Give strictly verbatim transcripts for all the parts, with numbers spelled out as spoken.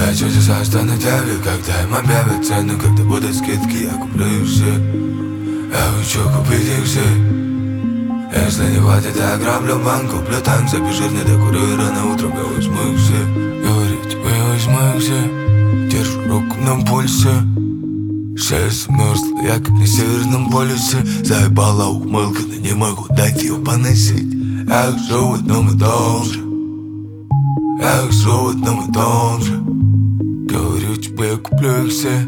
Когда чудеса станут явью, когда им объявят цену, когда будут скидки, я куплю их все. Я хочу купить их все. Если не хватит, я ограблю банк, куплю танк, запиши не докурю и рано утром я возьму их все. Говорить, я возьму их все. Держу руку на пульсе. Шесть мерзла, я как на Северном полюсе. Заебала ухмылка, но не могу дать ее поносить. Я живу в одном и том же. Я живу в одном и том же. Говорю тебе, я куплю их все.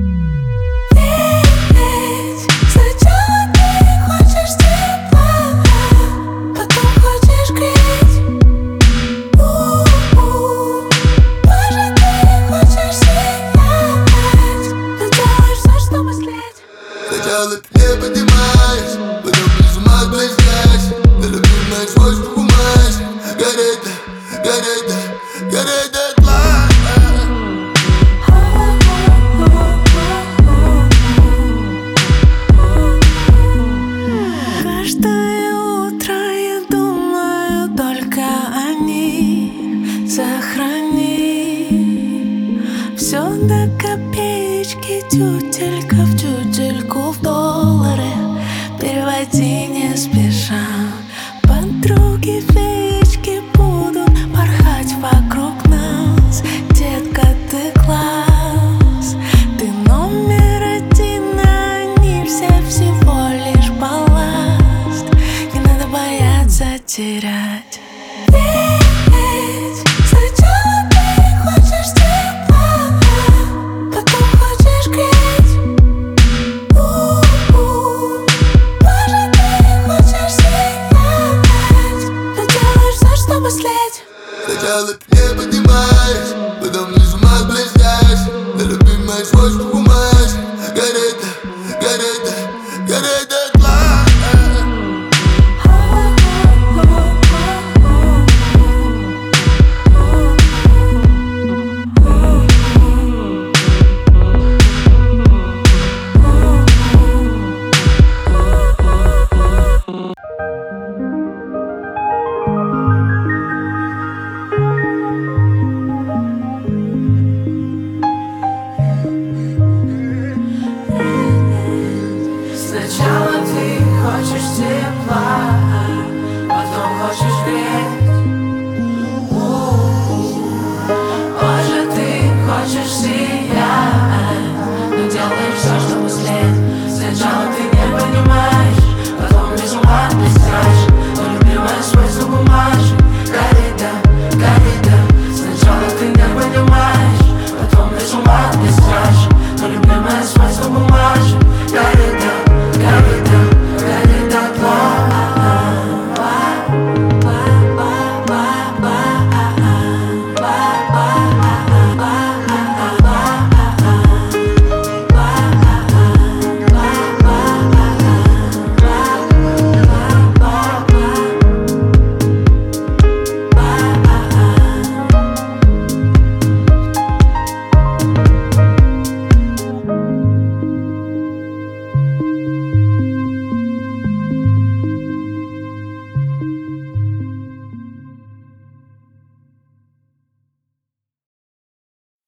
Сначала ты не поднимаешь, потом без ума сближаешь. Ты любимая свойство бумажь. Горит, горит, горит дотла. Каждое утро я думаю только о них. Сохрани все до копеечки, тютелька в тютельку в доллары. Переводи не спеша. Подруги феечки будут порхать вокруг нас. Детка, ты класс. Ты номер один, а они все всего лишь балласт. Не надо бояться терять. Сначала ты не поднимаешь,